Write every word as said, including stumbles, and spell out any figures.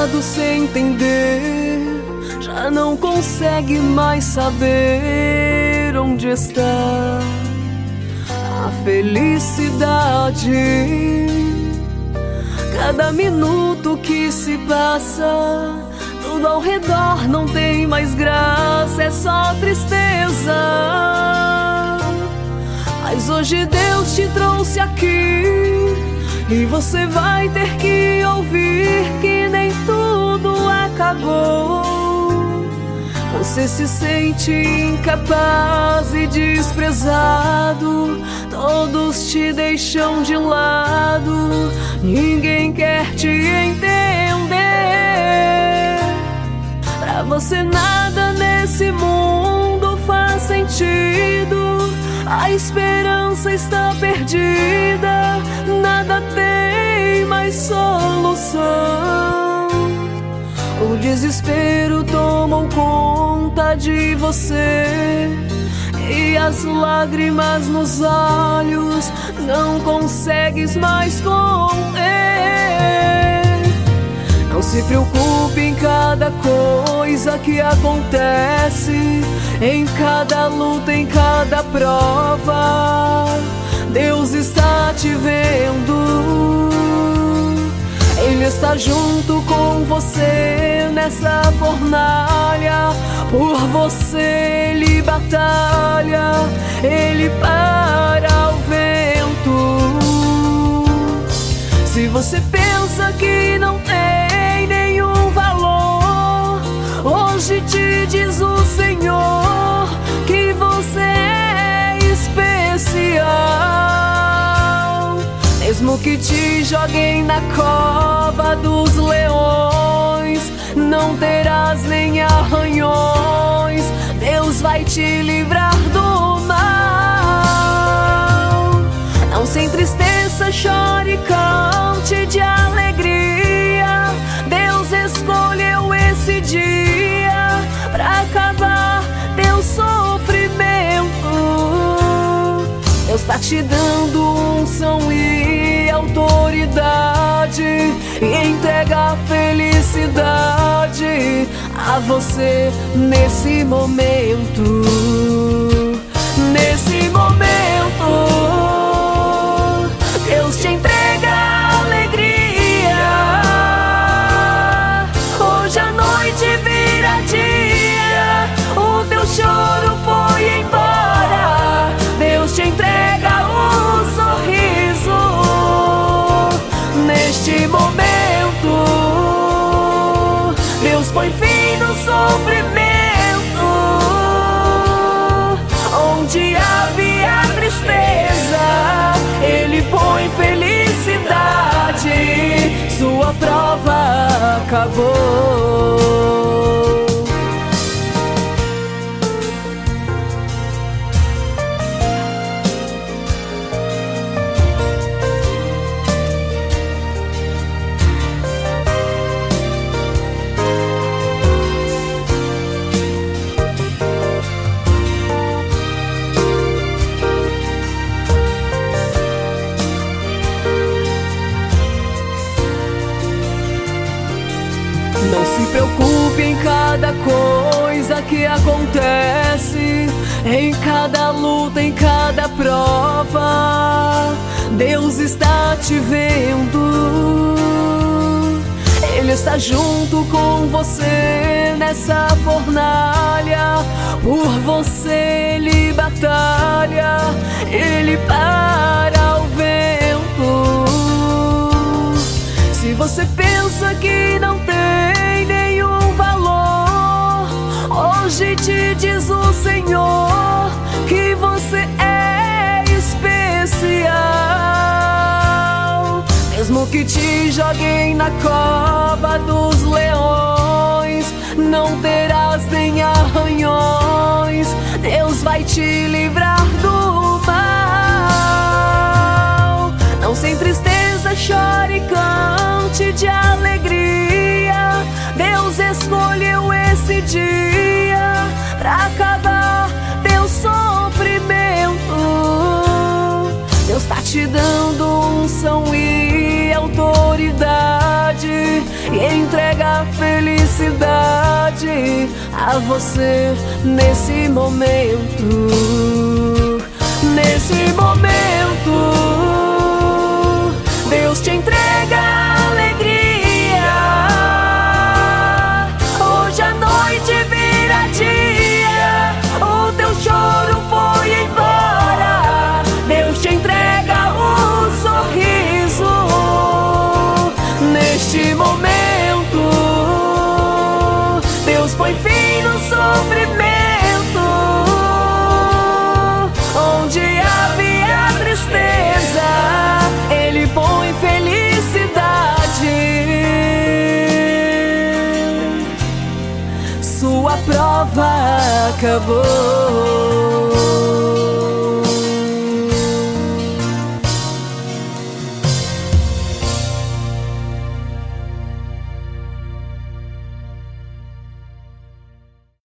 cansado sem entender, já não consegue mais saber onde está a felicidade. Cada minuto que se passa, tudo ao redor não tem mais graça, é só tristeza. Mas hoje Deus te trouxe aqui e você vai ter que ouvir que nem tudo acabou. Você se sente incapaz e desprezado, todos te deixam de lado, ninguém quer te entender. Pra você nada nesse mundo faz sentido, a esperança está perdida, nada tem mais solução. O desespero tomou conta de você e as lágrimas nos olhos não consegues mais conter. Não se preocupe em cada coisa que acontece, em cada luta, em cada prova, Deus está te vendo. Ele está junto com você nessa fornalha, por você Ele batalha, Ele para o vento. Se você pensa que não tem nenhum valor, hoje te diz o Senhor que você é especial. Mesmo que te joguem na cova dos leões, não terás nem arranhões, Deus vai te livrar do mal. Não se entristeça, chore, cante de alegria, Deus escolheu esse dia pra acabar teu sofrimento. Deus tá te dando unção e autoridade, e entrega a felicidade a você nesse momento. Nesse momento, Deus te entrega a alegria. Hoje a noite vira dia, o teu choro foi embora, Deus te entrega o sorriso. Neste momento, Deus põe fim no sofrimento. Onde havia tristeza, Ele põe felicidade. Sua prova acabou. Não se preocupe em cada coisa que acontece, em cada luta, em cada prova, Deus está te vendo. Ele está junto com você nessa fornalha, por você Ele batalha, Ele para o vento. Se você pensa que não tem nenhum valor, hoje te diz o Senhor que você é especial. Mesmo que te joguem na cova dos leões, não terás nem arranhões, Deus vai te livrar do mal. Não se entristeça, chore, cante de alegria, Deus escolheu esse dia pra acabar teu sofrimento. Deus tá te dando unção e autoridade, e entrega a felicidade a você nesse momento. Nesse momento, Deus te entrega a alegria. Hoje a noite vira dia, o teu choro foi embora. Deus te entrega o sorriso neste momento. Deus põe fim no sofrimento. Onde havia tristeza, Ele põe felicidade. Sua prova acabou.